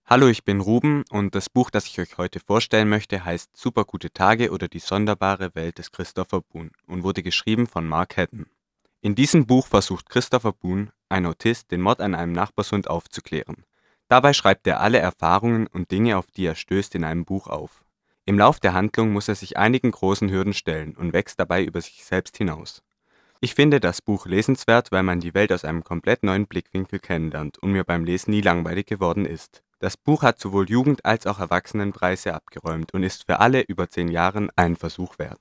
Hallo, ich bin Ruben und das Buch, das ich euch heute vorstellen möchte, heißt Supergute Tage oder die sonderbare Welt des Christopher Boone und wurde geschrieben von Mark Haddon. In diesem Buch versucht Christopher Boone, ein Autist, den Mord an einem Nachbarshund aufzuklären. Dabei schreibt er alle Erfahrungen und Dinge, auf die er stößt, in einem Buch auf. Im Lauf der Handlung muss er sich einigen großen Hürden stellen und wächst dabei über sich selbst hinaus. Ich finde das Buch lesenswert, weil man die Welt aus einem komplett neuen Blickwinkel kennenlernt und mir beim Lesen nie langweilig geworden ist. Das Buch hat sowohl Jugend- als auch Erwachsenenpreise abgeräumt und ist für alle über 10 Jahren einen Versuch wert.